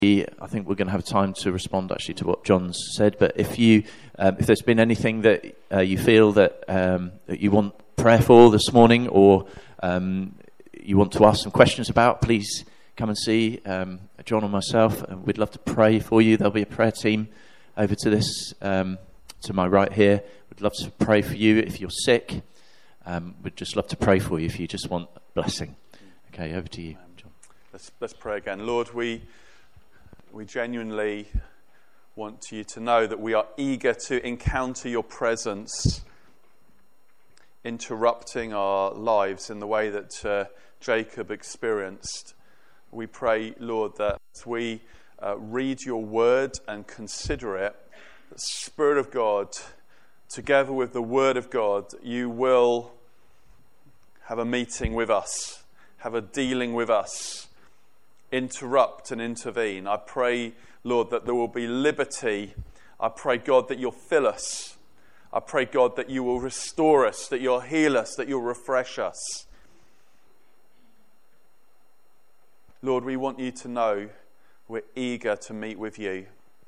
I think we're going to have time to respond actually to what John's said. But if there's been anything that you feel that you want prayer for this morning, or you want to ask some questions about, please come and see John or myself. We'd love to pray for you. There'll be a prayer team over to this, to my right here. We'd love to pray for you if you're sick. We'd just love to pray for you if you just want blessing. Okay, over to you, John. Let's pray again. Lord, we genuinely want you to know that we are eager to encounter your presence, interrupting our lives in the way that Jacob experienced. We pray, Lord, that as we read your word and consider it, the Spirit of God, together with the word of God, you will have a meeting with us, have a dealing with us, interrupt and intervene. I pray, Lord, that there will be liberty. I pray, God, that you'll fill us. I pray, God, that you will restore us, that you'll heal us, that you'll refresh us. Lord, we want you to know we're eager to meet with you.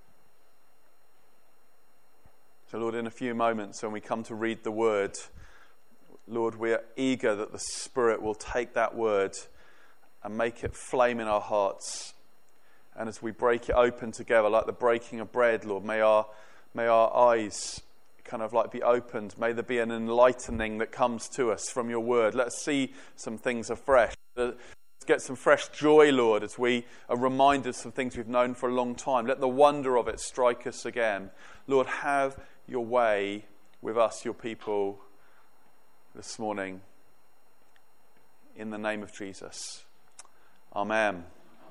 So, Lord, in a few moments when we come to read the word, Lord, we are eager that the Spirit will take that word and make it flame in our hearts. And as we break it open together, like the breaking of bread, Lord, may our eyes kind of like be opened. May there be an enlightening that comes to us from your word. Let's see some things afresh. Let's get some fresh joy, Lord, as we are reminded of things we've known for a long time. Let the wonder of it strike us again. Lord, have your way with us, your people, this morning. In the name of Jesus. Amen.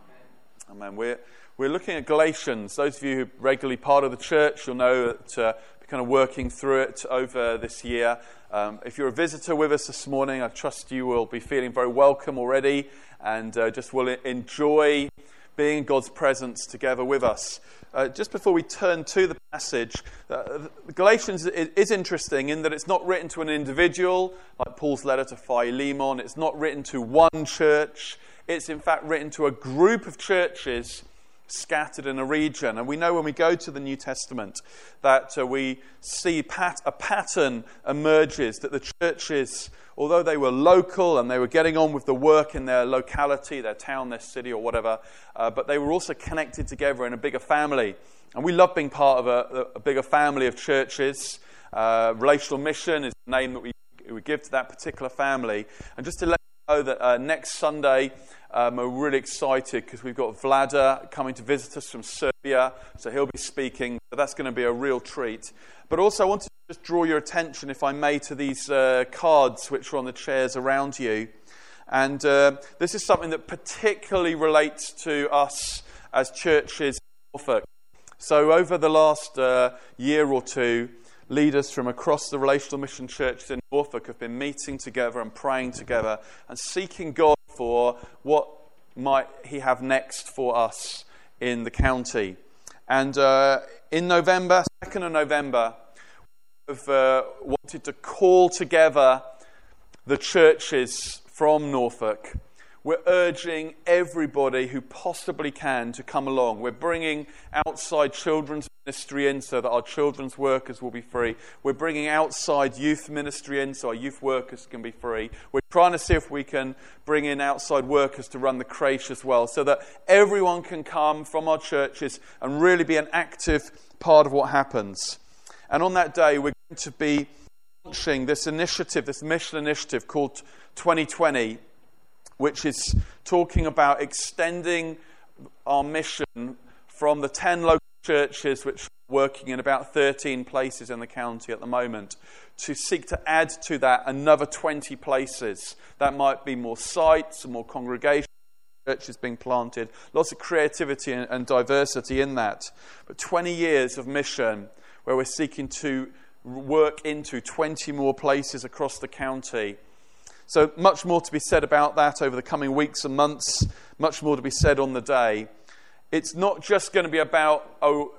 Amen. We're looking at Galatians. Those of you who are regularly part of the church, you'll know that we're kind of working through it over this year. If you're a visitor with us this morning, I trust you will be feeling very welcome already, and just will enjoy being in God's presence together with us. Just before we turn to the passage, Galatians is interesting in that it's not written to an individual, like Paul's letter to Philemon. It's not written to one church. It's in fact written to a group of churches scattered in a region. And we know when we go to the New Testament that we see a pattern emerges, that the churches, although they were local and they were getting on with the work in their locality, their town, their city or whatever, but they were also connected together in a bigger family. And we love being part of a bigger family of churches. Relational Mission is the name that we give to that particular family. And just to let you know that next Sunday, we're really excited because we've got Vlada coming to visit us from Serbia, so he'll be speaking. So that's going to be a real treat. But also I want to just draw your attention, if I may, to these cards which are on the chairs around you. And this is something that particularly relates to us as churches in Norfolk. So over the last year or two, leaders from across the Relational Mission Church in Norfolk have been meeting together and praying together and seeking God for what might he have next for us in the county. And in November, 2nd of November, we've wanted to call together the churches from Norfolk. We're urging everybody who possibly can to come along. We're bringing outside children's ministry in so that our children's workers will be free. We're bringing outside youth ministry in so our youth workers can be free. We're trying to see if we can bring in outside workers to run the creche as well, so that everyone can come from our churches and really be an active part of what happens. And on that day, we're going to be launching this initiative, this mission initiative called 2020, which is talking about extending our mission from the 10 local churches which are working in about 13 places in the county at the moment, to seek to add to that another 20 places. That might be more sites, more congregations, churches being planted, lots of creativity and diversity in that. But 20 years of mission where we're seeking to work into 20 more places across the county. So much more to be said about that over the coming weeks and months, much more to be said on the day. It's not just going to be about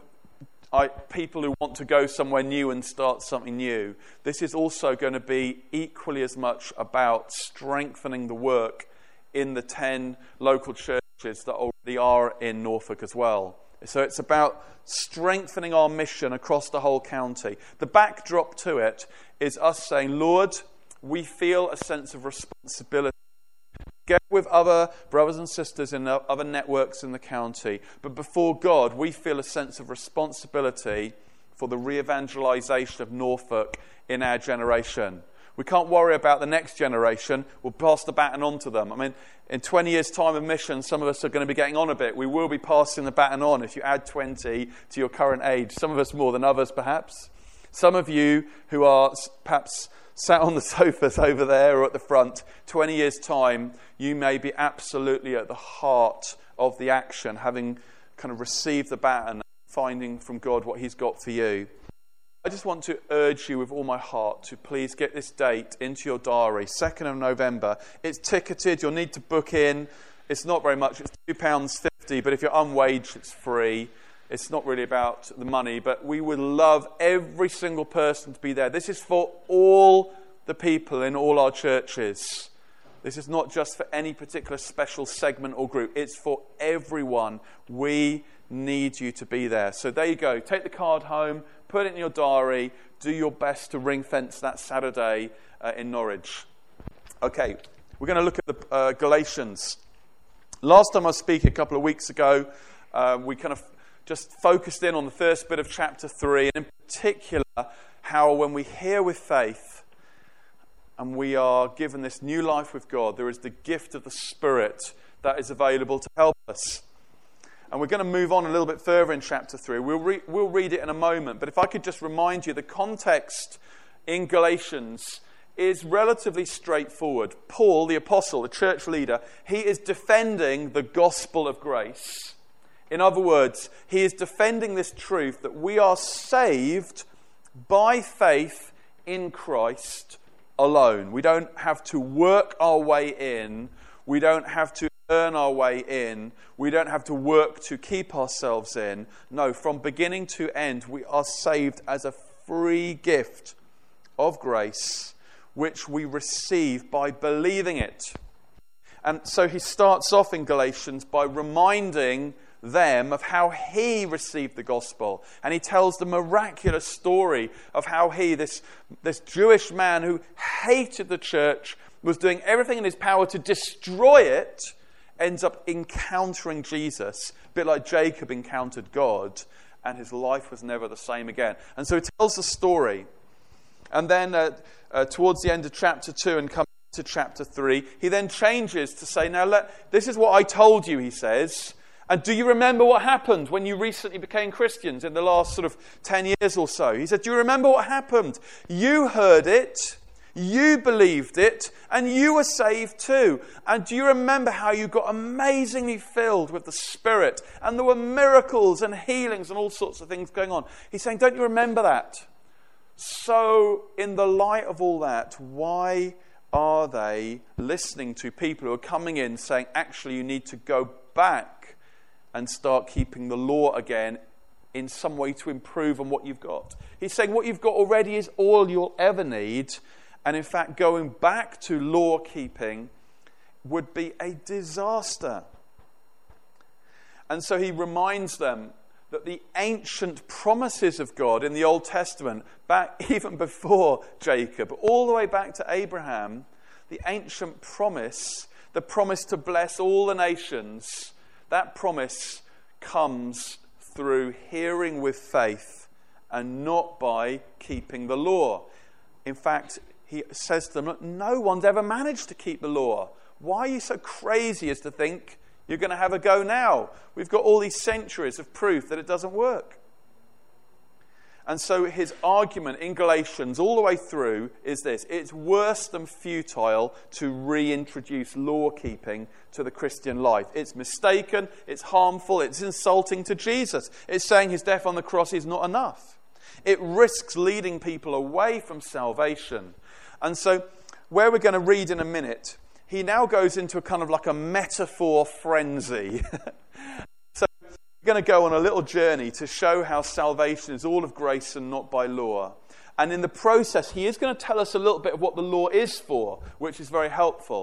people who want to go somewhere new and start something new. This is also going to be equally as much about strengthening the work in the 10 local churches churches that already are in Norfolk as well. So it's about strengthening our mission across the whole county. The backdrop to it is us saying, Lord, we feel a sense of responsibility. Get with other brothers and sisters in other networks in the county. But before God, we feel a sense of responsibility for the re-evangelization of Norfolk in our generation. We can't worry about the next generation. We'll pass the baton on to them. I mean, in 20 years' time of mission, some of us are going to be getting on a bit. We will be passing the baton on if you add 20 to your current age. Some of us more than others, perhaps. Some of you who are perhaps sat on the sofas over there or at the front, 20 years' time, you may be absolutely at the heart of the action, having kind of received the baton, finding from God what he's got for you. I just want to urge you with all my heart to please get this date into your diary, 2nd of November. It's ticketed. You'll need to book in. It's not very much. It's £2.50, but if you're unwaged, it's free. It's not really about the money, but we would love every single person to be there. This is for all the people in all our churches. This is not just for any particular special segment or group. It's for everyone. We need you to be there. So there you go. Take the card home. Put it in your diary. Do your best to ring fence that Saturday in Norwich. Okay, we're going to look at the Galatians. Last time I was speaking a couple of weeks ago, we kind of just focused in on the first bit of chapter 3, and in particular, how when we hear with faith and we are given this new life with God, there is the gift of the Spirit that is available to help us. And we're going to move on a little bit further in chapter 3. We'll read it in a moment. But if I could just remind you, the context in Galatians is relatively straightforward. Paul, the apostle, the church leader, he is defending the gospel of grace. In other words, he is defending this truth that we are saved by faith in Christ alone. We don't have to work our way in. We don't have to earn our way in. We don't have to work to keep ourselves in. No, from beginning to end, we are saved as a free gift of grace, which we receive by believing it. And so he starts off in Galatians by reminding them of how he received the gospel. And he tells the miraculous story of how he, this Jewish man who hated the church, was doing everything in his power to destroy it, ends up encountering Jesus, a bit like Jacob encountered God, and his life was never the same again. And so he tells the story. And then towards the end of chapter 2 and coming to chapter 3, he then changes to say, now this is what I told you, he says. And do you remember what happened when you recently became Christians in the last sort of 10 years or so? He said, do you remember what happened? You heard it, you believed it, and you were saved too. And do you remember how you got amazingly filled with the Spirit? And there were miracles and healings and all sorts of things going on. He's saying, don't you remember that? So in the light of all that, why are they listening to people who are coming in saying, actually, you need to go back and start keeping the law again in some way to improve on what you've got? He's saying what you've got already is all you'll ever need. And in fact, going back to law keeping would be a disaster. And so he reminds them that the ancient promises of God in the Old Testament, back even before Jacob, all the way back to Abraham, the ancient promise, the promise to bless all the nations, that promise comes through hearing with faith and not by keeping the law. In fact, he says to them, look, no one's ever managed to keep the law. Why are you so crazy as to think you're going to have a go now? We've got all these centuries of proof that it doesn't work. And so his argument in Galatians all the way through is this: it's worse than futile to reintroduce law-keeping to the Christian life. It's mistaken, it's harmful, it's insulting to Jesus. It's saying his death on the cross is not enough. It risks leading people away from salvation. And so, where we're going to read in a minute, he now goes into a kind of like a metaphor frenzy. So we're going to go on a little journey to show how salvation is all of grace and not by law. And in the process, he is going to tell us a little bit of what the law is for, which is very helpful.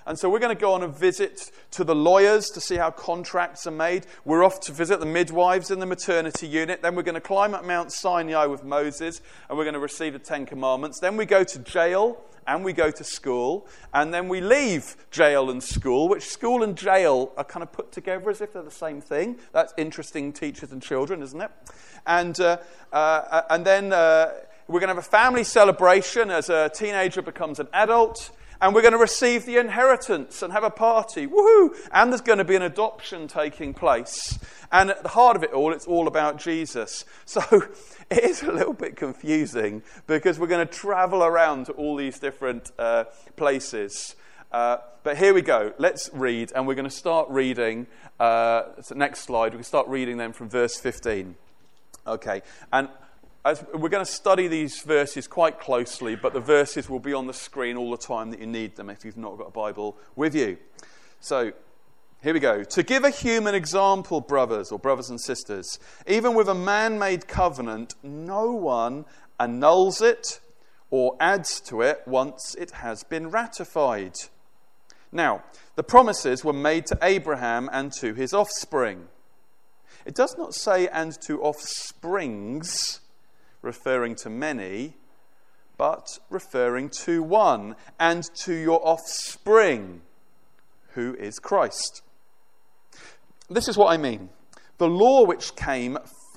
And so we're going to go on a visit to the lawyers to see how contracts are made. We're off to visit the midwives in the maternity unit. Then we're going to climb up Mount Sinai with Moses, and we're going to receive the Ten Commandments. Then we go to jail, and we go to school. And then we leave jail and school, which school and jail are kind of put together as if they're the same thing. That's interesting, teachers and children, isn't it? And then we're going to have a family celebration as a teenager becomes an adult. And we're going to receive the inheritance and have a party. Woohoo! And there's going to be an adoption taking place. And at the heart of it all, it's all about Jesus. So it is a little bit confusing because we're going to travel around to all these different places. But here we go. Let's read. And we're going to start reading. So next slide. We can start reading then from verse 15. Okay. And as we're going to study these verses quite closely, but the verses will be on the screen all the time that you need them if you've not got a Bible with you. So, here we go. To give a human example, brothers and sisters, even with a man-made covenant, no one annuls it or adds to it once it has been ratified. Now, the promises were made to Abraham and to his offspring. It does not say and to offsprings, referring to many, but referring to one, and to your offspring, who is Christ. This is what I mean. The law which came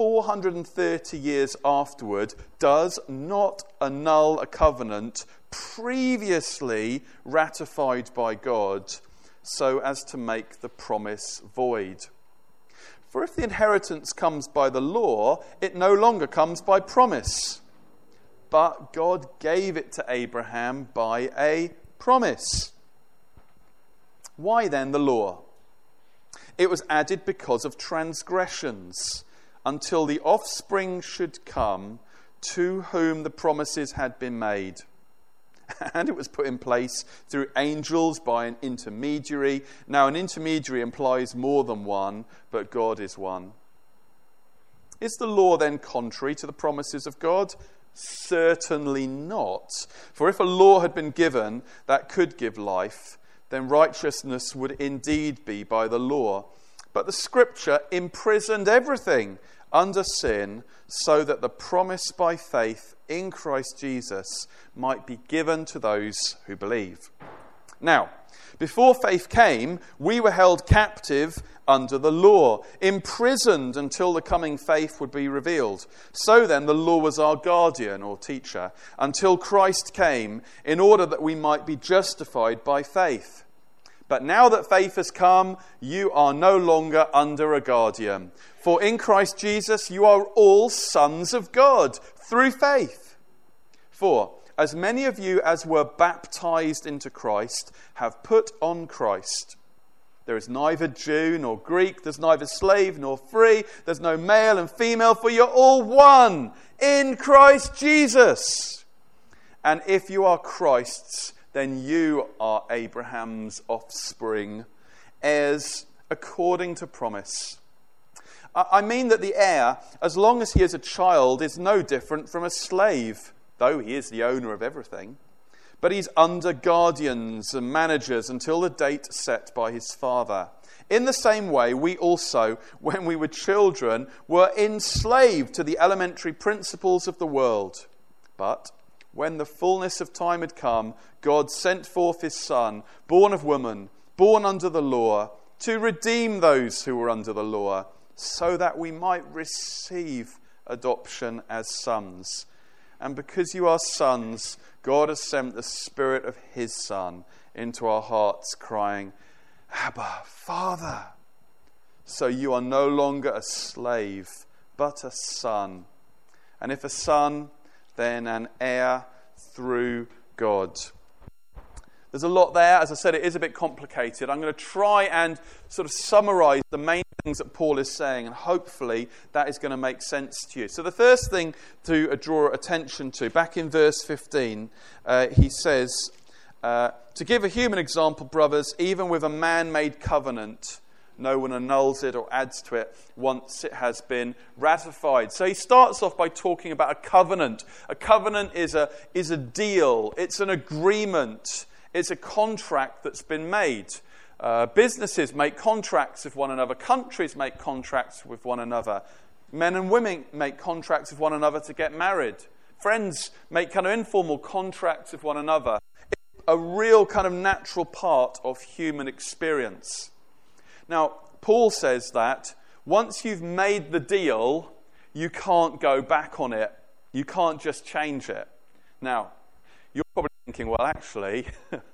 430 years afterward does not annul a covenant previously ratified by God, so as to make the promise void. For if the inheritance comes by the law, it no longer comes by promise. But God gave it to Abraham by a promise. Why then the law? It was added because of transgressions, until the offspring should come to whom the promises had been made. And it was put in place through angels by an intermediary. Now, an intermediary implies more than one, but God is one. Is the law then contrary to the promises of God? Certainly not. For if a law had been given that could give life, then righteousness would indeed be by the law. But the Scripture imprisoned everything under sin, so that the promise by faith in Christ Jesus might be given to those who believe. Now, before faith came, we were held captive under the law, imprisoned until the coming faith would be revealed. So then the law was our guardian or teacher until Christ came, in order that we might be justified by faith. But now that faith has come, you are no longer under a guardian. For in Christ Jesus you are all sons of God through faith. For as many of you as were baptized into Christ have put on Christ. There is neither Jew nor Greek, there's neither slave nor free, there's no male and female, for you're all one in Christ Jesus. And if you are Christ's, then you are Abraham's offspring, heirs according to promise. I mean that the heir, as long as he is a child, is no different from a slave, though he is the owner of everything. But he's under guardians and managers until the date set by his father. In the same way, we also, when we were children, were enslaved to the elementary principles of the world. But when the fullness of time had come, God sent forth his Son, born of woman, born under the law, to redeem those who were under the law, so that we might receive adoption as sons. And because you are sons, God has sent the Spirit of his Son into our hearts, crying, Abba, Father. So you are no longer a slave, but a son. And if a son, then an heir through God. There's a lot there. As I said, it is a bit complicated. I'm going to try and sort of summarize the main things that Paul is saying, and hopefully that is going to make sense to you. So the first thing to draw attention to, back in verse 15, he says, to give a human example, brothers, even with a man-made covenant, no one annuls it or adds to it once it has been ratified. So he starts off by talking about a covenant. A covenant is a deal. It's an agreement. It's a contract that's been made. Businesses make contracts with one another. Countries make contracts with one another. Men and women make contracts with one another to get married. Friends make kind of informal contracts with one another. It's a real kind of natural part of human experience. Now, Paul says that once you've made the deal, you can't go back on it. You can't just change it. Now, you're probably thinking, well, actually,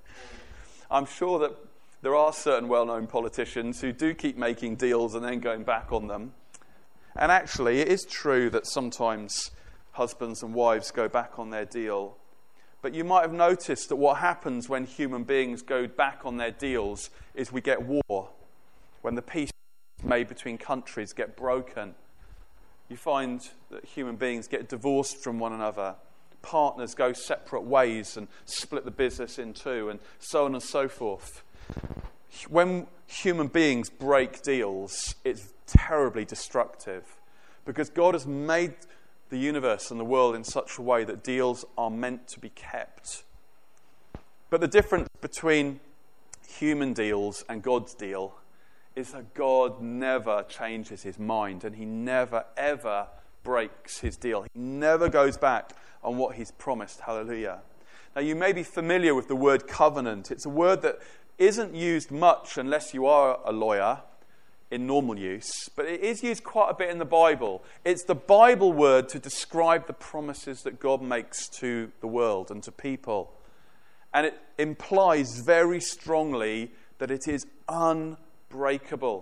I'm sure that there are certain well-known politicians who do keep making deals and then going back on them. And actually, it is true that sometimes husbands and wives go back on their deal. But you might have noticed that what happens when human beings go back on their deals is we get war. When the peace made between countries get broken, you find that human beings get divorced from one another. Partners go separate ways and split the business in two, and so on and so forth. When human beings break deals, it's terribly destructive, because God has made the universe and the world in such a way that deals are meant to be kept. But the difference between human deals and God's deal is that God never changes his mind, and he never, ever breaks his deal. He never goes back on what he's promised. Hallelujah. Now, you may be familiar with the word covenant. It's a word that isn't used much unless you are a lawyer in normal use, but it is used quite a bit in the Bible. It's the Bible word to describe the promises that God makes to the world and to people. And it implies very strongly that it is unbreakable.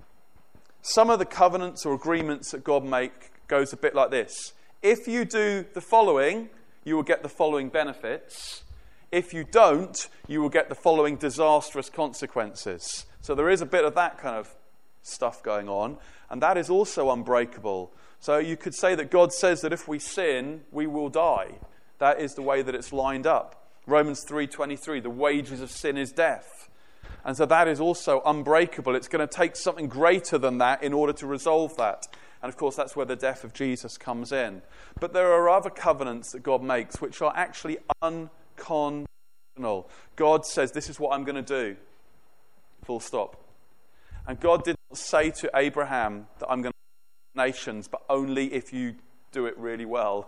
Some of the covenants or agreements that God makes goes a bit like this. If you do the following, you will get the following benefits. If you don't, you will get the following disastrous consequences. So there is a bit of that kind of stuff going on, and that is also unbreakable. So you could say that God says that if we sin, we will die. That is the way that it's lined up. Romans 3:23, the wages of sin is death. And so that is also unbreakable. It's going to take something greater than that in order to resolve that. And of course, that's where the death of Jesus comes in. But there are other covenants that God makes which are actually unconditional. God says, this is what I'm going to do. Full stop. And God did not say to Abraham that I'm going to make nations, but only if you do it really well.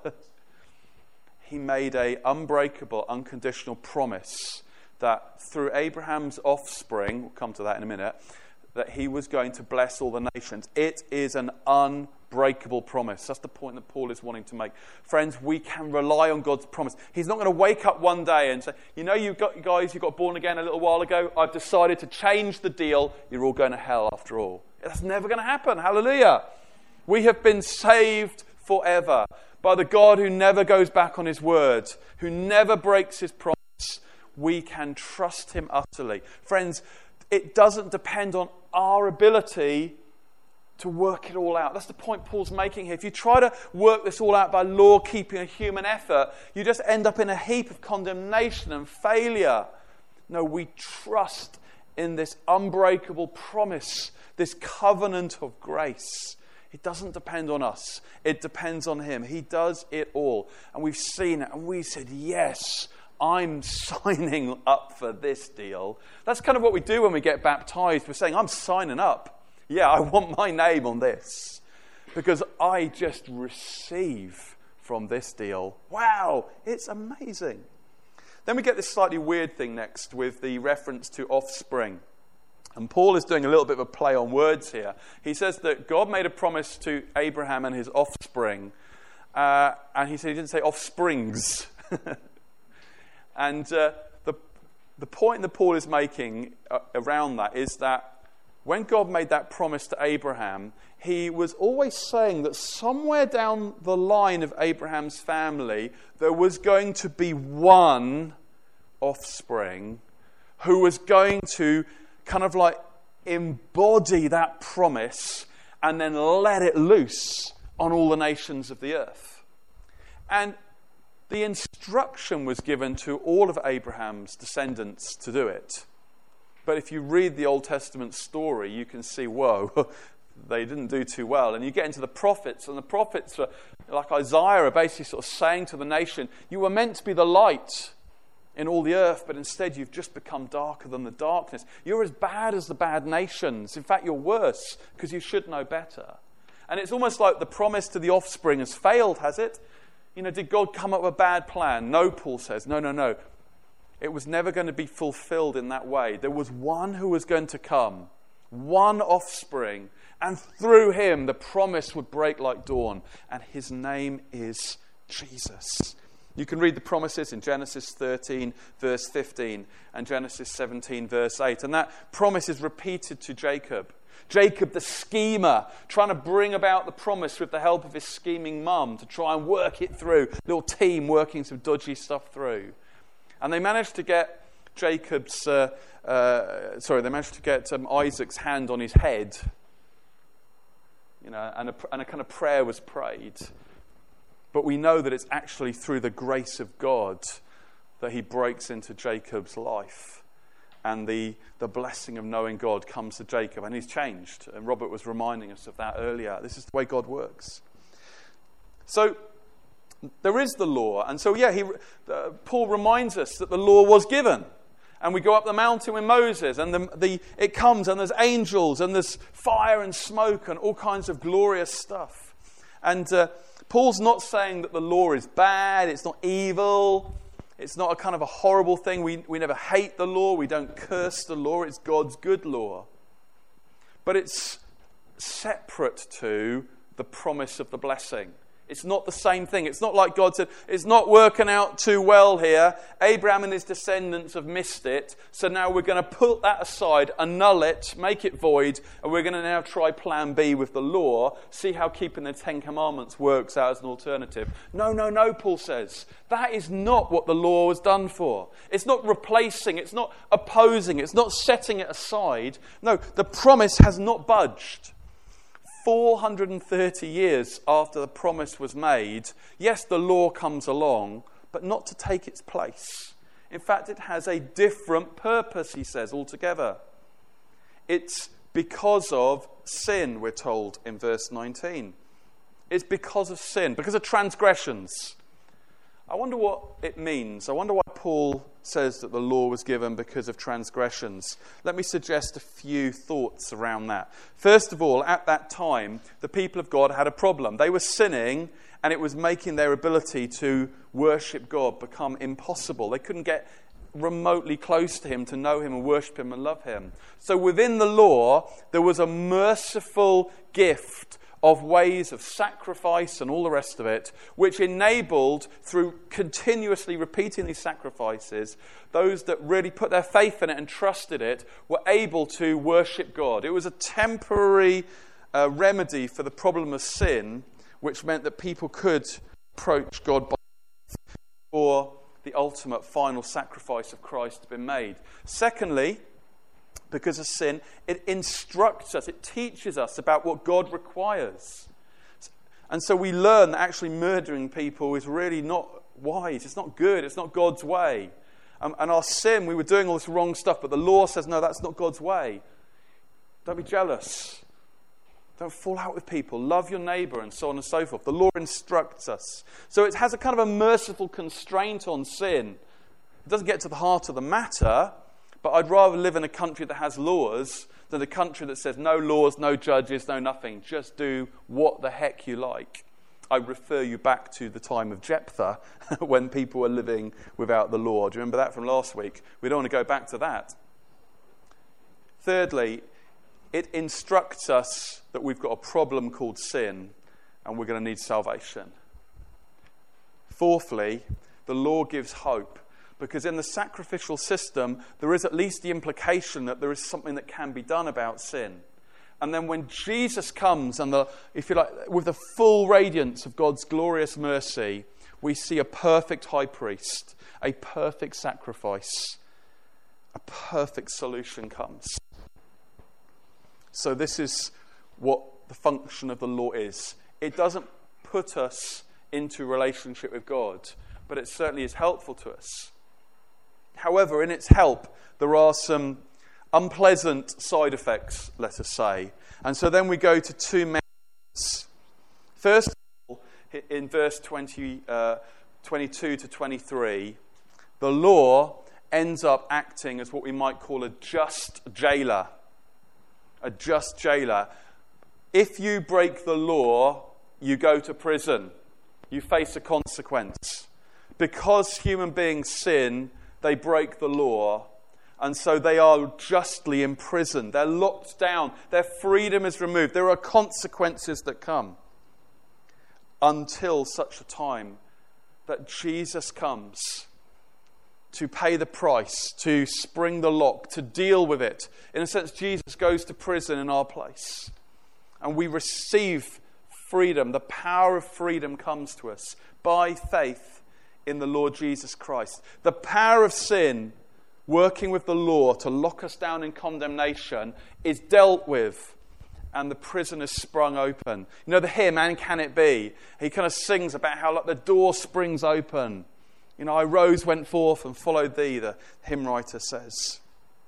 He made an unbreakable, unconditional promise that through Abraham's offspring, we'll come to that in a minute, that he was going to bless all the nations. It is an unbreakable promise. That's the point that Paul is wanting to make. Friends, we can rely on God's promise. He's not going to wake up one day and say, you know, you guys got born again a little while ago. I've decided to change the deal. You're all going to hell after all. That's never going to happen. Hallelujah. We have been saved forever by the God who never goes back on his word, who never breaks his promise. We can trust him utterly. Friends, it doesn't depend on our ability to work it all out. That's the point Paul's making here. If you try to work this all out by law-keeping a human effort, you just end up in a heap of condemnation and failure. No, we trust in this unbreakable promise, this covenant of grace. It doesn't depend on us. It depends on him. He does it all. And we've seen it, and we said, yes, I'm signing up for this deal. That's kind of what we do when we get baptized. We're saying, I'm signing up. Yeah, I want my name on this because I just receive from this deal. Wow, it's amazing. Then we get this slightly weird thing next with the reference to offspring. And Paul is doing a little bit of a play on words here. He says that God made a promise to Abraham and his offspring. And he said he didn't say offsprings. And the point that Paul is making around that is that when God made that promise to Abraham, he was always saying that somewhere down the line of Abraham's family, there was going to be one offspring who was going to kind of like embody that promise and then let it loose on all the nations of the earth. And the instruction was given to all of Abraham's descendants to do it. But if you read the Old Testament story, you can see, whoa, they didn't do too well. And you get into the prophets, and the prophets, like Isaiah, are basically sort of saying to the nation, you were meant to be the light in all the earth, but instead you've just become darker than the darkness. You're as bad as the bad nations. In fact, you're worse because you should know better. And it's almost like the promise to the offspring has failed, has it? Did God come up with a bad plan? No, Paul says. No. It was never going to be fulfilled in that way. There was one who was going to come, one offspring, and through him the promise would break like dawn. And his name is Jesus. You can read the promises in Genesis 13, verse 15, and Genesis 17, verse 8. And that promise is repeated to Jacob. Jacob, the schemer, trying to bring about the promise with the help of his scheming mum to try and work it through. Little team working some dodgy stuff through. And they managed to get Isaac's hand on his head. And a kind of prayer was prayed. But we know that it's actually through the grace of God that he breaks into Jacob's life. And the blessing of knowing God comes to Jacob. And he's changed. And Robert was reminding us of that earlier. This is the way God works. So there is the law. And so, Paul reminds us that the law was given. And we go up the mountain with Moses. And it comes and there's angels. And there's fire and smoke and all kinds of glorious stuff. And Paul's not saying that the law is bad, it's not evil, it's not a kind of a horrible thing. We never hate the law, we don't curse the law, it's God's good law. But it's separate to the promise of the blessing. It's not the same thing. It's not like God said, it's not working out too well here. Abraham and his descendants have missed it. So now we're going to put that aside, annul it, make it void. And we're going to now try plan B with the law. See how keeping the Ten Commandments works out as an alternative. No, Paul says. That is not what the law was done for. It's not replacing. It's not opposing. It's not setting it aside. No, the promise has not budged. 430 years after the promise was made, yes, the law comes along, but not to take its place. In fact, it has a different purpose, he says, altogether. It's because of sin, we're told in verse 19. It's because of sin, because of transgressions. I wonder what it means. I wonder why Paul says that the law was given because of transgressions. Let me suggest a few thoughts around that. First of all, at that time, the people of God had a problem. They were sinning, and it was making their ability to worship God become impossible. They couldn't get remotely close to him to know him and worship him and love him. So within the law, there was a merciful gift of ways of sacrifice and all the rest of it, which enabled, through continuously repeating these sacrifices, those that really put their faith in it and trusted it were able to worship God. It was a temporary remedy for the problem of sin, which meant that people could approach God by faith before the ultimate final sacrifice of Christ had been made. Secondly, because of sin, it instructs us, it teaches us about what God requires. And so we learn that actually murdering people is really not wise, it's not good, it's not God's way. And our sin, we were doing all this wrong stuff, but the law says, no, that's not God's way. Don't be jealous. Don't fall out with people. Love your neighbour, and so on and so forth. The law instructs us. So it has a kind of a merciful constraint on sin. It doesn't get to the heart of the matter, but I'd rather live in a country that has laws than a country that says no laws, no judges, no nothing. Just do what the heck you like. I refer you back to the time of Jephthah when people were living without the law. Do you remember that from last week? We don't want to go back to that. Thirdly, it instructs us that we've got a problem called sin and we're going to need salvation. Fourthly, the law gives hope. Because in the sacrificial system, there is at least the implication that there is something that can be done about sin. And then when Jesus comes, and if you like, with the full radiance of God's glorious mercy, we see a perfect high priest, a perfect sacrifice, a perfect solution comes. So this is what the function of the law is. It doesn't put us into relationship with God, but it certainly is helpful to us. However, in its help, there are some unpleasant side effects, let us say. And so then we go to two methods. First of all, in verse 22 to 23, the law ends up acting as what we might call a just jailer. A just jailer. If you break the law, you go to prison. You face a consequence. Because human beings sin, they break the law. And so they are justly imprisoned. They're locked down. Their freedom is removed. There are consequences that come. Until such a time that Jesus comes to pay the price, to spring the lock, to deal with it. In a sense, Jesus goes to prison in our place. And we receive freedom. The power of freedom comes to us by faith in the Lord Jesus Christ. The power of sin, working with the law to lock us down in condemnation, is dealt with. And the prison is sprung open. You know the hymn, "And Can It Be?" He kind of sings about how like the door springs open. You know, I rose, went forth, and followed thee, the hymn writer says.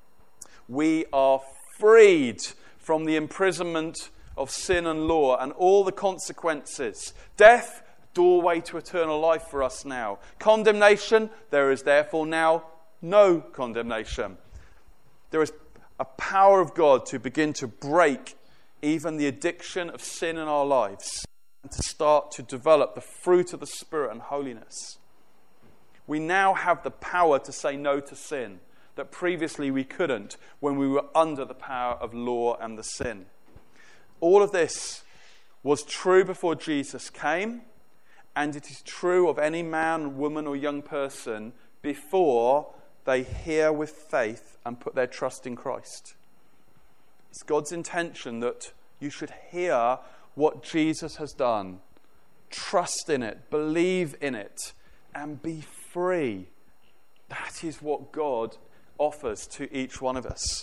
We are freed from the imprisonment of sin and law and all the consequences. Death, doorway to eternal life for us now. Condemnation, there is therefore now no condemnation. There is a power of God to begin to break even the addiction of sin in our lives and to start to develop the fruit of the Spirit and holiness. We now have the power to say no to sin that previously we couldn't when we were under the power of law and the sin. All of this was true before Jesus came, and it is true of any man, woman, or young person before they hear with faith and put their trust in Christ. It's God's intention that you should hear what Jesus has done, trust in it, believe in it, and be free. That is what God offers to each one of us.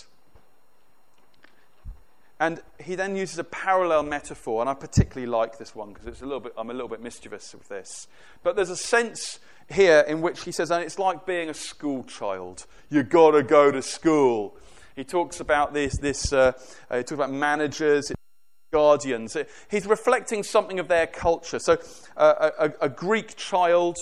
And he then uses a parallel metaphor, and I particularly like this one because I'm a little bit mischievous with this. But there's a sense here in which he says, and it's like being a school child. You got to go to school. He talks about he talks about managers, guardians. He's reflecting something of their culture. So a Greek child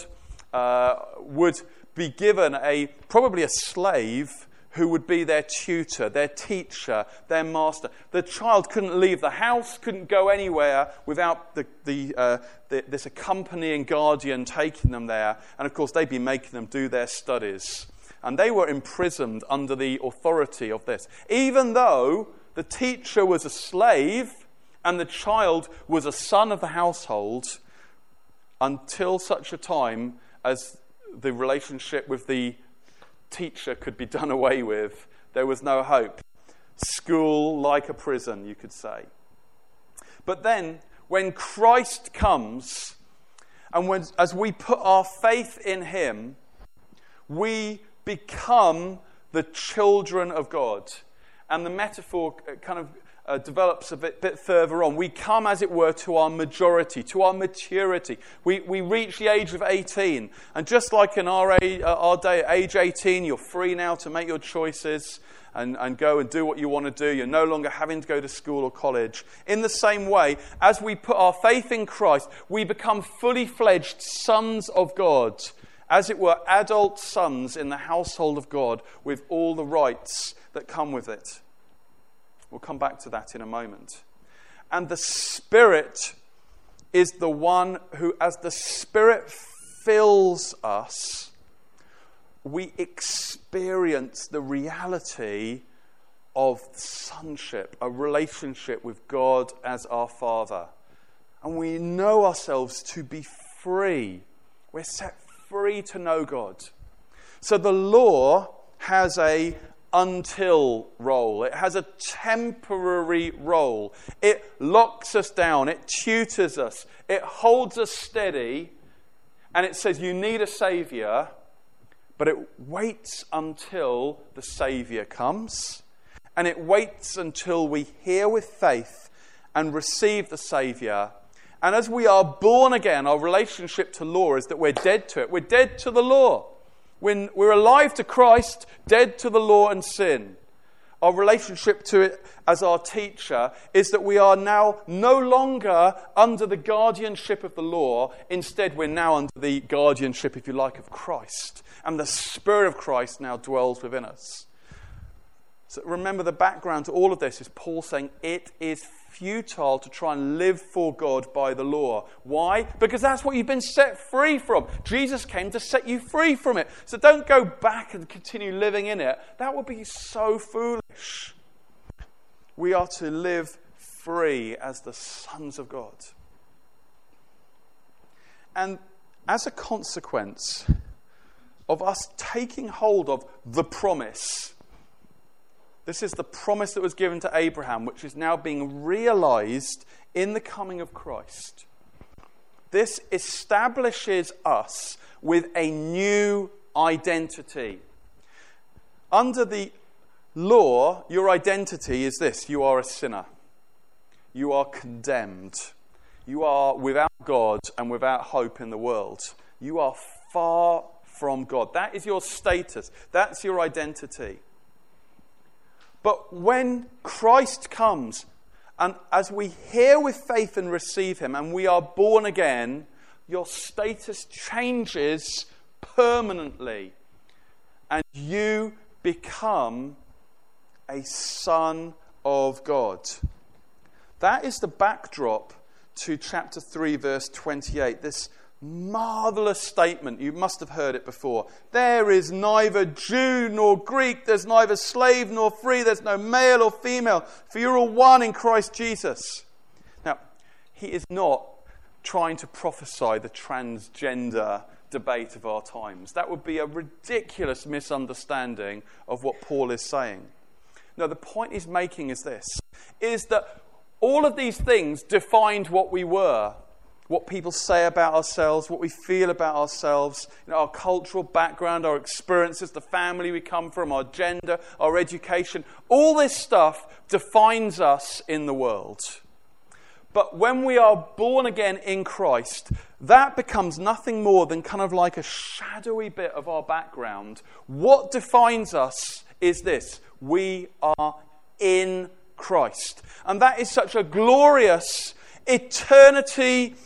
would be given probably a slave who would be their tutor, their teacher, their master. The child couldn't leave the house, couldn't go anywhere without this accompanying guardian taking them there. And of course, they'd be making them do their studies. And they were imprisoned under the authority of this. Even though the teacher was a slave and the child was a son of the household, until such a time as the relationship with the teacher could be done away with, there was no hope. School like a prison, you could say. But then, when Christ comes, and as we put our faith in him, we become the children of God. And the metaphor kind of develops a bit further on. We come, as it were, to our majority, to our maturity. We reach the age of 18. And just like in our day, at age 18, you're free now to make your choices and go and do what you want to do. You're no longer having to go to school or college. In the same way, as we put our faith in Christ, we become fully fledged sons of God. As it were, adult sons in the household of God with all the rights that come with it. We'll come back to that in a moment. And the Spirit is the one who, as the Spirit fills us, we experience the reality of sonship, a relationship with God as our Father. And we know ourselves to be free. We're set free to know God. So the law has a until role. It has a temporary role. It locks us down. It tutors us. It holds us steady. And it says you need a Saviour, but it waits until the Saviour comes. And it waits until we hear with faith and receive the Saviour. And as we are born again, our relationship to law is that we're dead to it. We're dead to the law. When we're alive to Christ, dead to the law and sin. our relationship to it as our teacher, is that we are now no longer under the guardianship of the law. Instead, we're now under the guardianship, if you like, of Christ. And the Spirit of Christ now dwells within us. So remember, the background to all of this is Paul saying it is futile to try and live for God by the law. Why? Because that's what you've been set free from. Jesus came to set you free from it. So don't go back and continue living in it. That would be so foolish. We are to live free as the sons of God. And as a consequence of us taking hold of the promise, this is the promise that was given to Abraham, which is now being realized in the coming of Christ. This establishes us with a new identity. Under the law, your identity is this: you are a sinner. You are condemned. You are without God and without hope in the world. You are far from God. That is your status. That's your identity. But when Christ comes, and as we hear with faith and receive him, and we are born again, your status changes permanently. And you become a son of God. That is the backdrop to chapter 3, verse 28. This marvelous statement. You must have heard it before. There is neither Jew nor Greek. There's neither slave nor free. There's no male or female. For you're all one in Christ Jesus. Now, he is not trying to prophesy the transgender debate of our times. That would be a ridiculous misunderstanding of what Paul is saying. No, the point he's making is this, is that all of these things defined what we were. What people say about ourselves, what we feel about ourselves, our cultural background, our experiences, the family we come from, our gender, our education. All this stuff defines us in the world. But when we are born again in Christ, that becomes nothing more than kind of like a shadowy bit of our background. What defines us is this: we are in Christ. And that is such a glorious eternity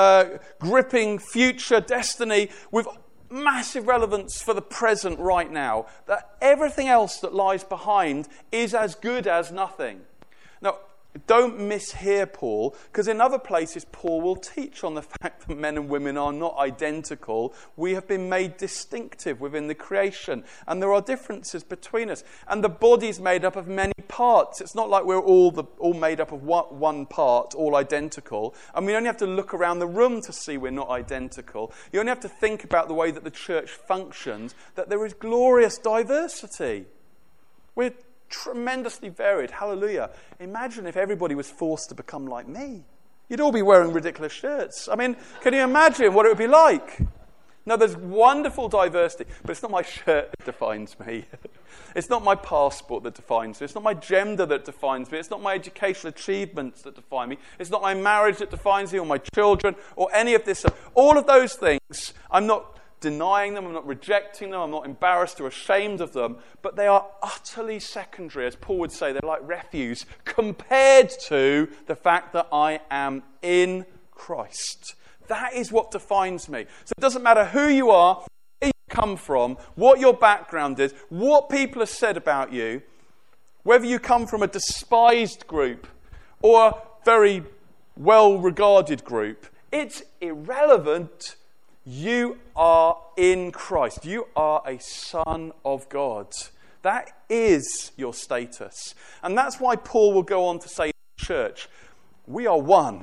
gripping future destiny with massive relevance for the present right now, that everything else that lies behind is as good as nothing. Now, don't mishear Paul, because in other places Paul will teach on the fact that men and women are not identical. We have been made distinctive within the creation, and there are differences between us. And the body's made up of many parts. It's not like we're all made up of one part, all identical. And we only have to look around the room to see we're not identical. You only have to think about the way that the church functions, that there is glorious diversity. We're tremendously varied. Hallelujah. Imagine if everybody was forced to become like me. You'd all be wearing ridiculous shirts. I mean, can you imagine what it would be like? Now, there's wonderful diversity, but it's not my shirt that defines me. It's not my passport that defines me. It's not my gender that defines me. It's not my educational achievements that define me. It's not my marriage that defines me, or my children, or any of this. All of those things, I'm not denying them, I'm not rejecting them, I'm not embarrassed or ashamed of them, but they are utterly secondary. As Paul would say, they're like refuse compared to the fact that I am in Christ. That is what defines me. So it doesn't matter who you are, where you come from, what your background is, what people have said about you, whether you come from a despised group or a very well-regarded group, it's irrelevant. You are in Christ. You are a son of God. That is your status. And that's why Paul will go on to say in the church, we are one.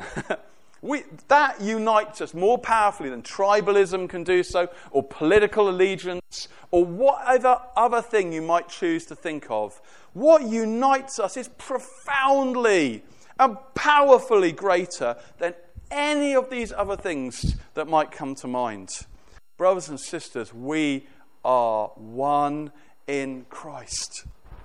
That unites us more powerfully than tribalism can do so, or political allegiance, or whatever other thing you might choose to think of. What unites us is profoundly and powerfully greater than any of these other things that might come to mind. Brothers and sisters, we are one in Christ.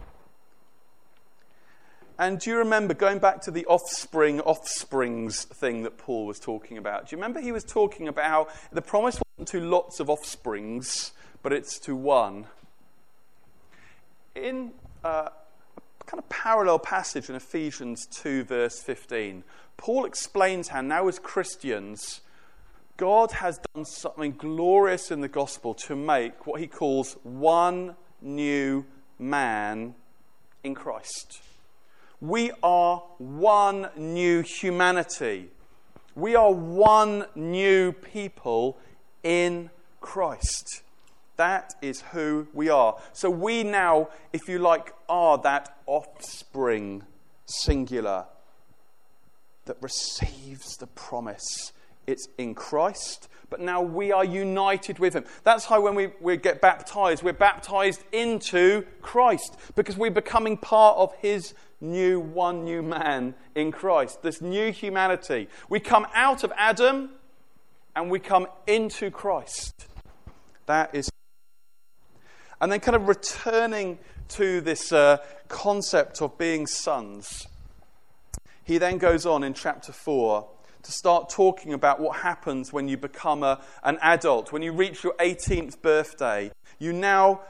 And do you remember, going back to the offsprings thing that Paul was talking about, do you remember he was talking about how the promise wasn't to lots of offsprings, but it's to one? In kind of parallel passage in Ephesians 2 verse 15. Paul explains how now as Christians, God has done something glorious in the gospel to make what he calls one new man in Christ. We are one new humanity. We are one new people in Christ. That is who we are. So we now, if you like, are that offspring, singular, that receives the promise. It's in Christ, but now we are united with him. That's how when we get baptized, we're baptized into Christ, because we're becoming part of his one new man in Christ, this new humanity. We come out of Adam and we come into Christ. That is. And then kind of returning to this concept of being sons, he then goes on in chapter 4 to start talking about what happens when you become an adult. When you reach your 18th birthday, you now,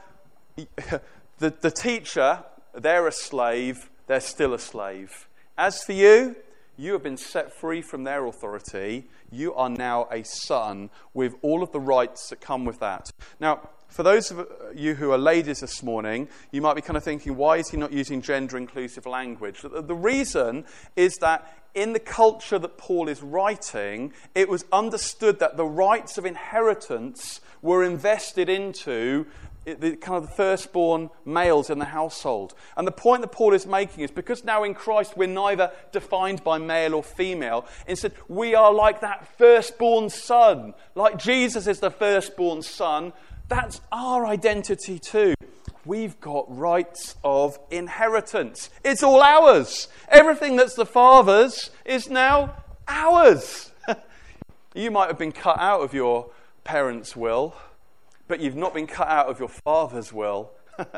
the teacher, they're a slave, they're still a slave. As for you, you have been set free from their authority. You are now a son with all of the rights that come with that. Now, for those of you who are ladies this morning, you might be kind of thinking, why is he not using gender-inclusive language? The reason is that in the culture that Paul is writing, it was understood that the rights of inheritance were invested into the kind of the firstborn males in the household. And the point that Paul is making is because now in Christ we're neither defined by male or female. Instead, we are like that firstborn son. Like Jesus is the firstborn son, that's our identity too. We've got rights of inheritance. It's all ours. Everything that's the Father's is now ours. You might have been cut out of your parents' will, but you've not been cut out of your Father's will.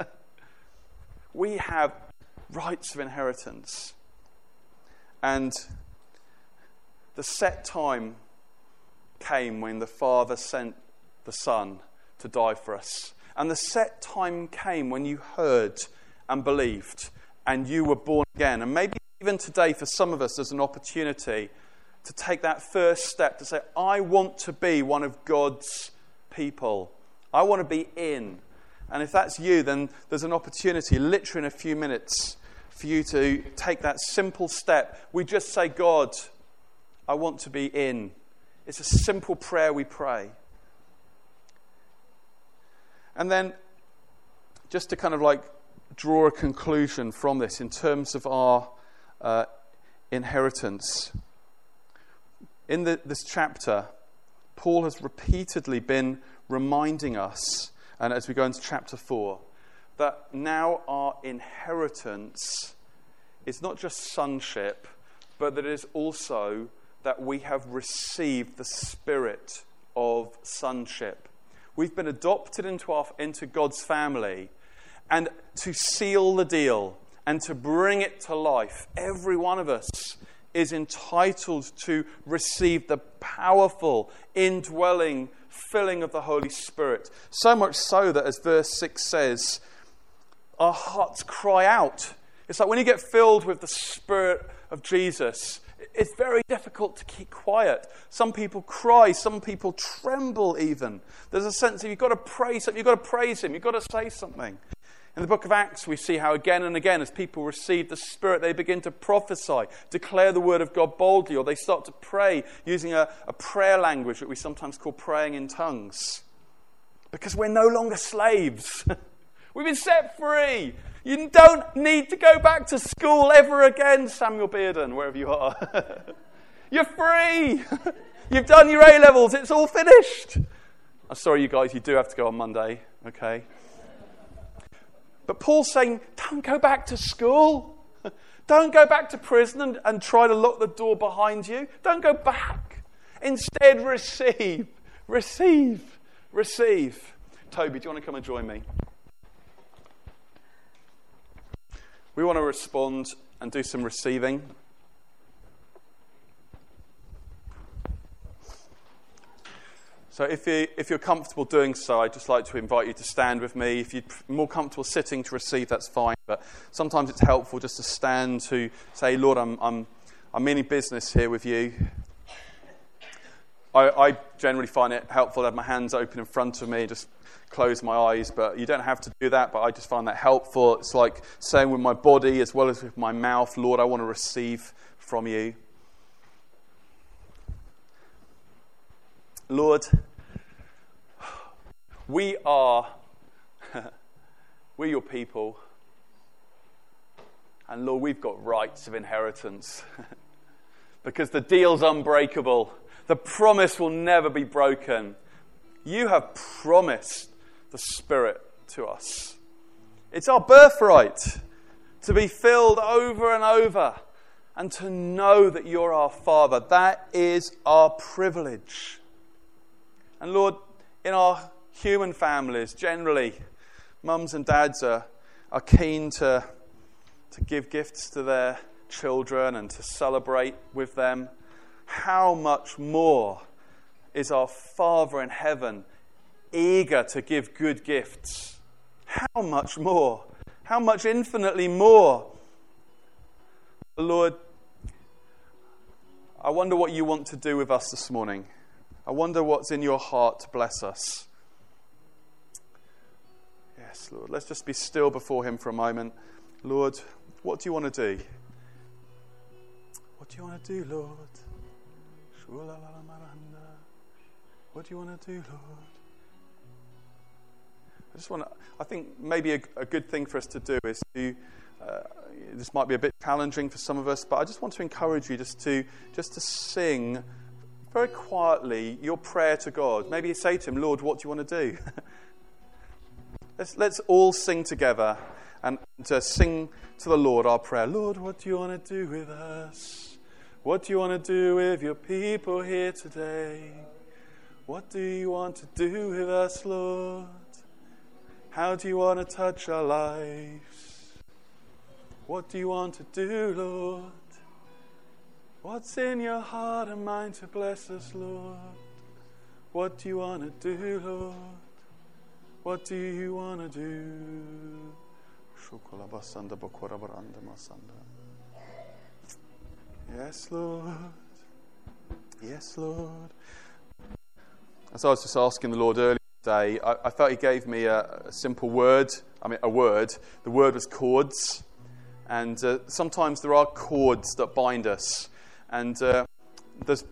We have rights of inheritance. And the set time came when the Father sent the Son to die for us. And the set time came when you heard and believed and you were born again. And maybe even today for some of us there's an opportunity to take that first step to say, I want to be one of God's people. I want to be in. And if that's you, then there's an opportunity literally in a few minutes for you to take that simple step. We just say, God, I want to be in. It's a simple prayer we pray. And then, just to kind of like draw a conclusion from this in terms of our inheritance. In this chapter, Paul has repeatedly been reminding us, and as we go into chapter 4, that now our inheritance is not just sonship, but that it is also that we have received the spirit of sonship. We've been adopted into God's family, and to seal the deal and to bring it to life, every one of us is entitled to receive the powerful, indwelling filling of the Holy Spirit. So much so that, as verse 6 says, our hearts cry out. It's like when you get filled with the Spirit of Jesus, it's very difficult to keep quiet. Some people cry, some people tremble even. There's a sense of you've got to pray something, you've got to praise him, you've got to say something. In the book of Acts, we see how again and again, as people receive the Spirit, they begin to prophesy, declare the word of God boldly, or they start to pray using a prayer language that we sometimes call praying in tongues. Because we're no longer slaves. We've been set free. You don't need to go back to school ever again, Samuel Bearden, wherever you are. You're free. You've done your A-levels. It's all finished. I'm sorry, you guys, you do have to go on Monday, okay? But Paul's saying, don't go back to school. Don't go back to prison and try to lock the door behind you. Don't go back. Instead, receive. Receive. Receive. Toby, do you want to come and join me? We want to respond and do some receiving. So if you're comfortable doing so, I'd just like to invite you to stand with me. If you're more comfortable sitting to receive, that's fine. But sometimes it's helpful just to stand to say, Lord, I'm meaning business here with you. I generally find it helpful to have my hands open in front of me, just close my eyes. But you don't have to do that, but I just find that helpful. It's like saying with my body as well as with my mouth, Lord, I want to receive from you. Lord, we're your people, and Lord, we've got rights of inheritance because the deal's unbreakable. The promise will never be broken. You have promised the Spirit to us. It's our birthright to be filled over and over and to know that you're our Father. That is our privilege. And Lord, in our human families, generally, mums and dads are keen to give gifts to their children and to celebrate with them. How much more is our Father in heaven eager to give good gifts? How much more? How much infinitely more? Lord, I wonder what you want to do with us this morning. I wonder what's in your heart to bless us. Yes, Lord, let's just be still before him for a moment. Lord, what do you want to do? What do you want to do, Lord? What do you want to do, Lord? I think maybe a good thing for us to do is to, this might be a bit challenging for some of us, but I just want to encourage you just to sing very quietly your prayer to God. Maybe you say to him, Lord, what do you want to do? Let's all sing together and to sing to the Lord our prayer. Lord, what do you want to do with us? What do you want to do with your people here today? What do you want to do with us, Lord? How do you want to touch our lives? What do you want to do, Lord? What's in your heart and mind to bless us, Lord? What do you want to do, Lord? What do you want to do? Yes, Lord. Yes, Lord. As I was just asking the Lord earlier today, I felt he gave me a simple word. A word. The word was cords. And sometimes there are cords that bind us. And there's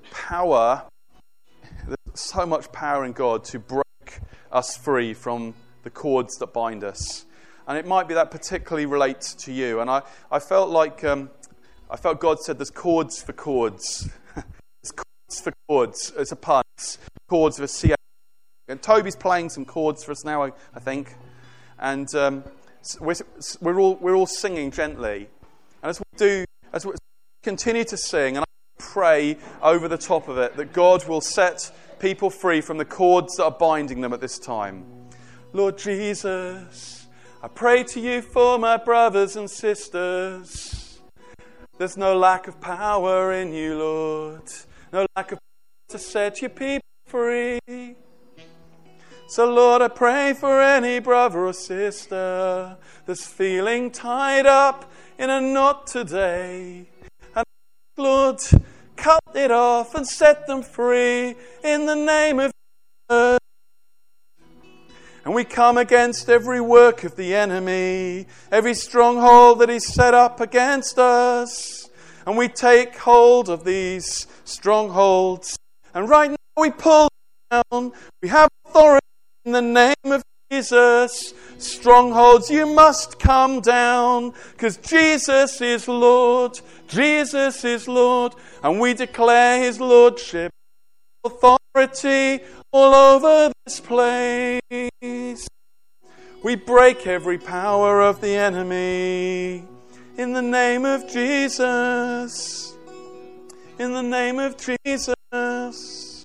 so much power in God to break us free from the cords that bind us. And it might be that particularly relates to you. And I felt like, I felt God said there's cords for cords. There's cords for cords. It's a pun. It's chords with C. And Toby's playing some chords for us now, I think. And we're all singing gently. And as we continue to sing, and I pray over the top of it that God will set people free from the cords that are binding them at this time. Lord Jesus, I pray to you for my brothers and sisters. There's no lack of power in you, Lord. No lack of power to set your people free. So, Lord, I pray for any brother or sister that's feeling tied up in a knot today. And, Lord, cut it off and set them free in the name of Jesus. And we come against every work of the enemy, every stronghold that he's set up against us. And we take hold of these strongholds. And right now we pull down. We have authority in the name of Jesus. Strongholds, you must come down, because Jesus is Lord. Jesus is Lord. And we declare his lordship, authority all over this place. We break every power of the enemy in the name of Jesus. In the name of Jesus.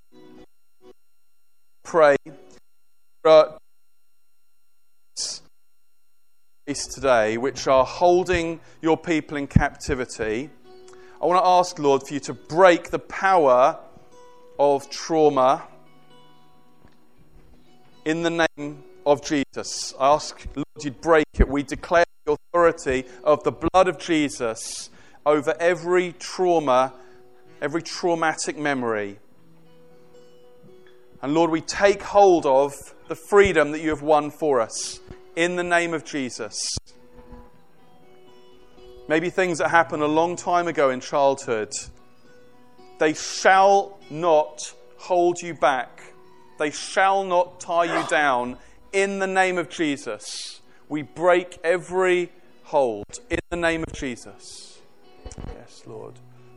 Pray for today which are holding your people in captivity. I want to ask, Lord, for you to break the power of trauma, in the name of Jesus. I ask, Lord, you'd break it. We declare the authority of the blood of Jesus over every trauma, every traumatic memory. And Lord, we take hold of the freedom that you have won for us in the name of Jesus. Maybe things that happened a long time ago in childhood, they shall not hold you back. They shall not tie you down. In the name of Jesus, we break every hold. In the name of Jesus. Yes, Lord.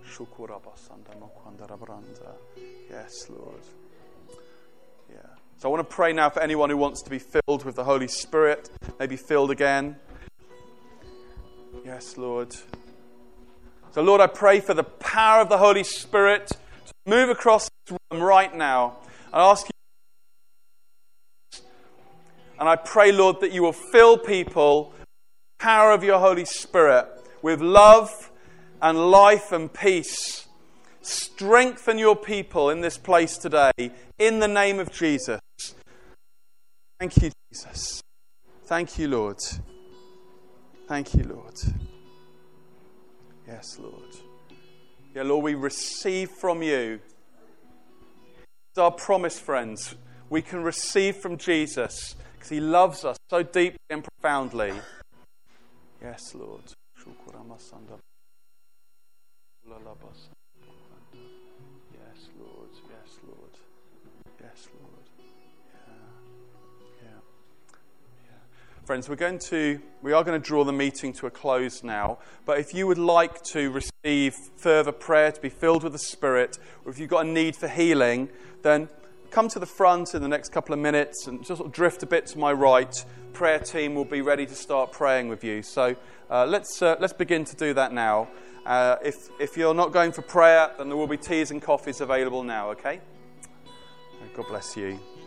Yes, Lord. Yeah. So I want to pray now for anyone who wants to be filled with the Holy Spirit, maybe filled again. Yes, Lord. So, Lord, I pray for the power of the Holy Spirit to move across this room right now. I ask you, and I pray, Lord, that you will fill people with the power of your Holy Spirit, with love and life and peace. Strengthen your people in this place today, in the name of Jesus. Thank you, Jesus. Thank you, Lord. Thank you, Lord. Yes, Lord. Yeah, Lord, we receive from you. It's our promise, friends. We can receive from Jesus because he loves us so deeply and profoundly. Yes, Lord. Yes, Lord. Yes, Lord. Yes, Lord. Yeah. Friends, we are going to draw the meeting to a close now. But if you would like to receive further prayer, to be filled with the Spirit, or if you've got a need for healing, then come to the front in the next couple of minutes and just sort of drift a bit to my right. Prayer team will be ready to start praying with you. So let's begin to do that now. If you're not going for prayer, then there will be teas and coffees available now, okay? God bless you.